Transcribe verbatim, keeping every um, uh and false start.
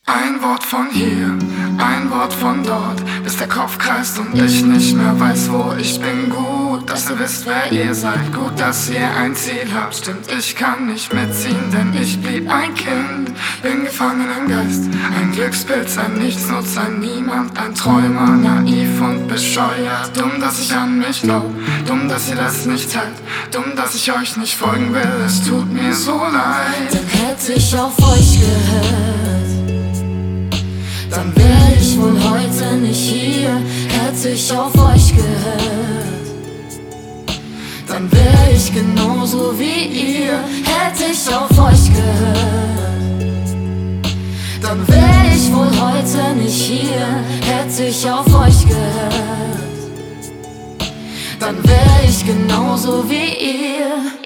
Ein Wort von hier, ein Wort von dort, bis der Kopf kreist und ich nicht mehr weiß, wo ich bin. Gut, dass ihr wisst, wer ihr seid. Gut, dass ihr ein Ziel habt. Stimmt, ich kann nicht mitziehen, denn ich blieb ein Kind. Bin gefangen im Geist, ein Glückspilz, ein Nichtsnutz, ein Niemand, ein Träumer, naiv und bescheuert. Dumm, dass ich an mich glaub, dumm, dass ihr das nicht teilt, dumm, dass ich euch nicht folgen will, es tut mir so leid. Denn hätte ich auf euch gehört, dann wär ich wohl heute nicht hier. Hätte ich auf euch gehört, dann wär ich genauso wie ihr. Hätte ich auf euch gehört, dann wär ich wohl heute nicht hier. Hätte ich auf euch gehört, dann wär ich genauso wie ihr.